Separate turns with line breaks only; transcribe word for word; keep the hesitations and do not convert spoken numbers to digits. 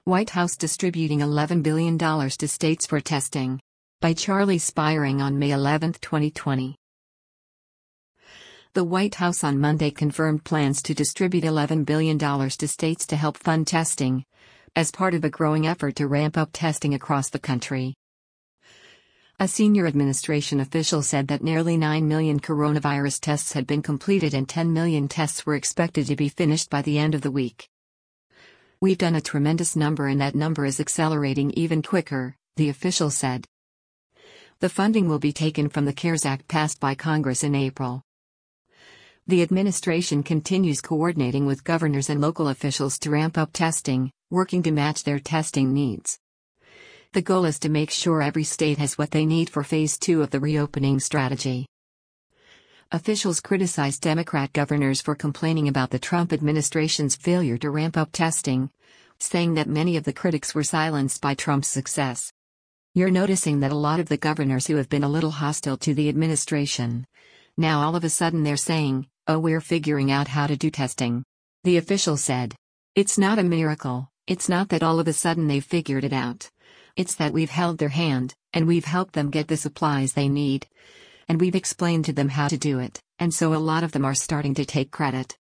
White House distributing eleven billion dollars to states for testing. By Charlie Spiring on May eleventh, twenty twenty. The White House on Monday confirmed plans to distribute eleven billion dollars to states to help fund testing, as part of a growing effort to ramp up testing across the country. A senior administration official said that nearly nine million coronavirus tests had been completed and ten million tests were expected to be finished by the end of the week. "We've done a tremendous number and that number is accelerating even quicker," the official said. The funding will be taken from the CARES Act passed by Congress in April. The administration continues coordinating with governors and local officials to ramp up testing, working to match their testing needs. The goal is to make sure every state has what they need for phase two of the reopening strategy. Officials criticized Democrat governors for complaining about the Trump administration's failure to ramp up testing, saying that many of the critics were silenced by Trump's success. "You're noticing that a lot of the governors who have been a little hostile to the administration, now all of a sudden they're saying, 'Oh, we're figuring out how to do testing,'" the official said. "It's not a miracle, it's not that all of a sudden they've figured it out. It's that we've held their hand, and we've helped them get the supplies they need. And we've explained to them how to do it, and so a lot of them are starting to take credit."